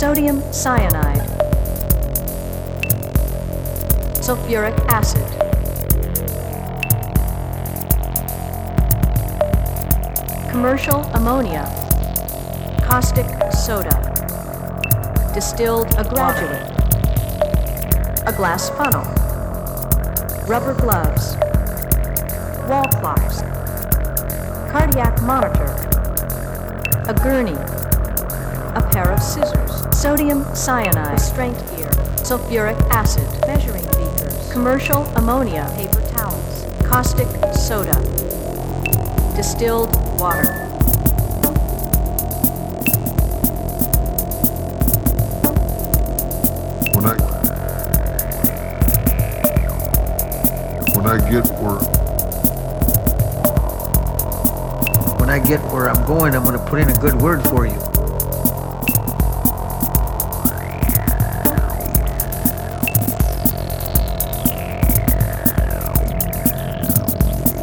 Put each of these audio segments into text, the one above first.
sodium cyanide, sulfuric acid, commercial ammonia, caustic soda, distilled a graduate, a glass funnel, rubber gloves, wall clocks, cardiac monitor, a gurney, a pair of scissors, sodium cyanide, strength gear, sulfuric acid, measuring beakers, commercial ammonia, paper towels, caustic soda, distilled water. When I get where I'm going, I'm going to put in a good word for you.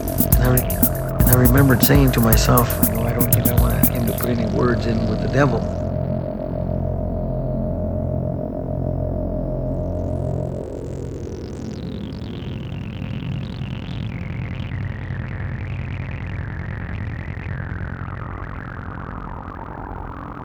And I remembered saying to myself, I don't think I want him to put any words in with the devil.